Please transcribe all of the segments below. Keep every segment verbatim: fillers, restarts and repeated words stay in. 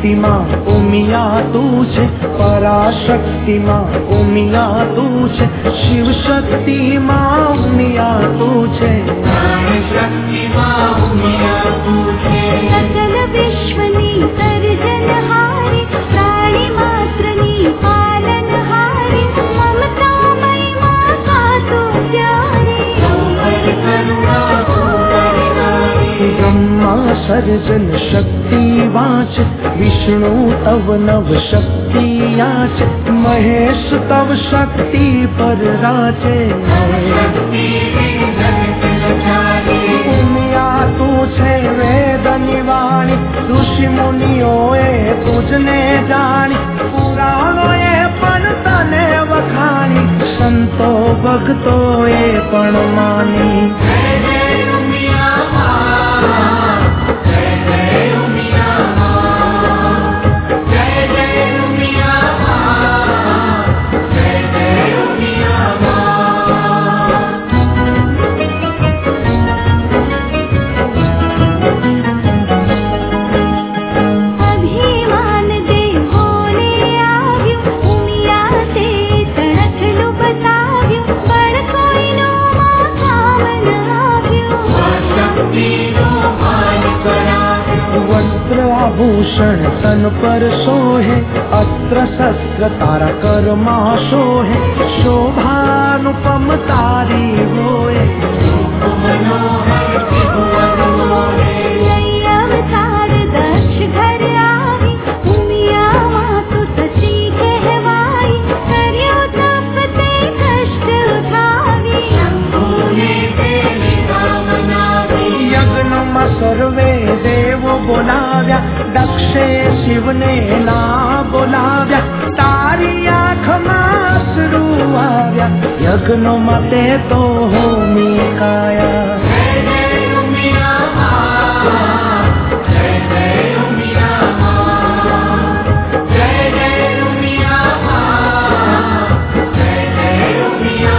शक्ति माँ उमिया तू छे, पराशक्ति माँ उमिया तू छे, शिव शक्ति माँ उमिया तू छे, शक्ति माँ उमिया तू छे। सकल विश्वनी सर्जनहारी, प्राणी मात्रनी पालनहारी, ममतामयी माँ का तू प्यारी, करुणा तू करनारी। ब्रह्मा सर्जन शक्ति वाच, विष्णु तव नव शक्ति याच, महेश तव शक्ति पर राचे, उमिया तू छे वेद निवाणी, ऋषि मुनिओए तुझने जानी, पुराणोए पण तने वखाणी, संतो भक्तोए पण मानी। जय जय उमिया माँ, जय जय उमिया माँ, जय जय उमिया माँ, जय जय उमिया माँ। अभिमान दे होने आव्यू, उमिया ते तणखलू बताव्यू, बड़ कोई नो माँ कामन आव्यू, शक्ति नो मान कराव्यू। वस्त्र आभूषण तन पर सोहे, अस्त्र शस्त्र तारा कर माँ सोहे, शोभानुपम तारी होए, मनोहर त्रिभुवन मोहे। नई अवतार दक्ष घर आवी, उमिया माँ तू सची कहवाई, कर्यो तप ते कष्ट उठावी, शंभु ने तेरी कामनावी। यज्ञ में सर्वे देव बोलाव्या, दक्षे शिव ने ना बोलाव्या, तारी आँख में अश्रु आव्या, यज्ञ मते तो होमी काया। जय जय उमिया माँ, जय जय उमिया माँ, जय जय उमिया माँ, जय जय उमिया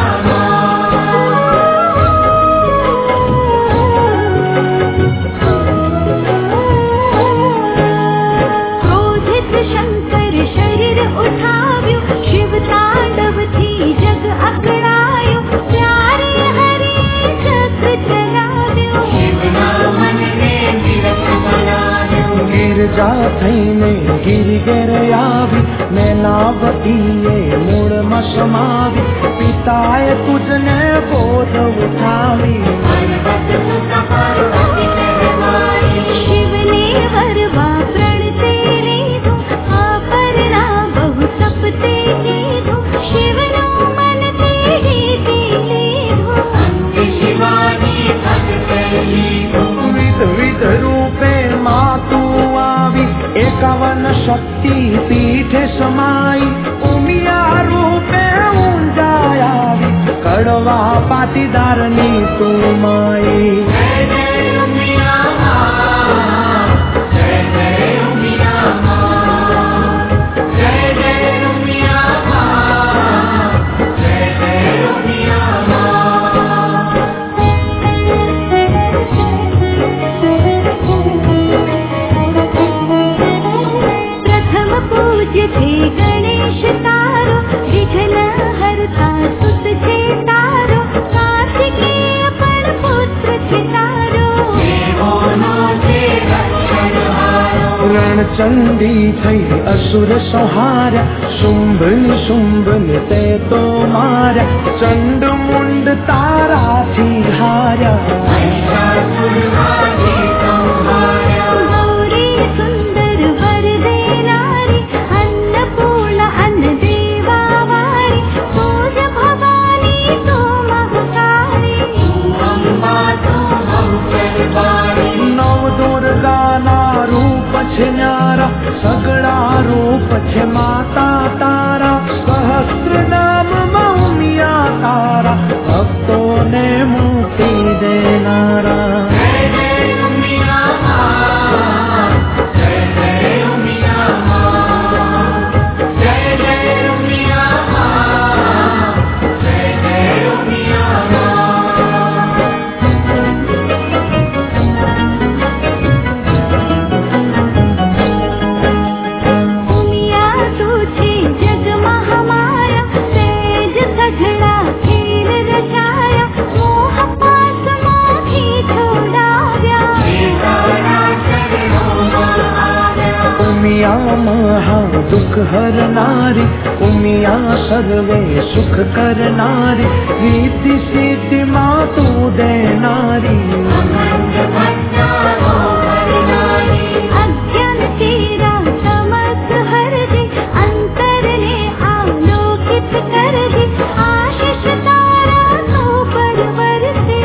माँ। क्रोधित शंकर शरीर उठाव्यो, शिव तांडव थी जग अकड़ायो, प्यारे हरि चक्र चलाव्यो, शिव मन ने विरत बनाव्यो। गिरजा थईने गिर गिर आवी, नैनावतीए मूળ માં સમાવી, પિતાએ तुझने बोध उठावी, पर्वत सुत पार्वती कहवाई, शिव ने वरवा प्रण ते लीधो, आपरना बहु सपते कीधो, शिव नो मन ते रीति लीधो, अंग शिवानी भक्त लीधो। विध विध रूपे माँ तू आवी, एकावन शक्ति पीठे समाई, उमिया रूपे ऊंजायावी, कड़वा पाटीदारनी तू माई। जय जय उमिया माँ, जय जय उमिया माँ, जय जय उमिया माँ, जय जय उमिया माँ। प्रथम पूज्य थे गणेश तारो, विघ्न हरता सुत छे तारो, कार्तिकेय पण पुत्र छे तारो, देवोनो छे रक्षणहारो। रणचंडी थई असुर संहार्या, शुंभ निशुंभ ने ते तो मार्या, चंड मुंड तारा थी हार्या, महिषासुर आदि संहार्या। गौरी सुंदर वर देनारी, अन्नपूर्णा अन्न देवा वारी, सूर्य भवानी तू महतारी, अम्बा तू बहुचरवारी। नव दुर्गा ना रूप छे न्यारा, सगड़ा रूप छे माता तारा, सहस्त्र नाम मौमिया तारा, भक्तों ने मुक्ति देनारा। जय जय उमिया माँ, जय जय उमिया माँ, जय जय उमिया माँ, जय जय उमिया माँ। दुख हरनारी, उमिया सर्वे सुख करनारी, रीति सीति माँ तू देनारी। अज्ञान तेरा समस्त हर दे, अंतर ने आलोकित कर दे, आशीष तारा तू पर बरसे।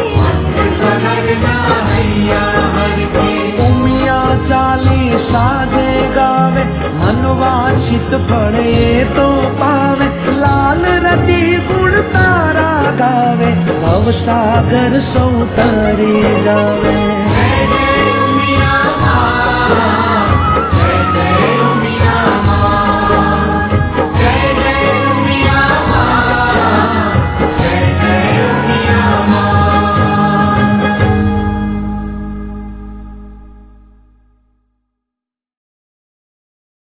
उमिया चाली साजे गावे, मनवांचित फड़े तो पावे, लाल रति गुण तारा गावे, भव सागर सौ तरी जावे।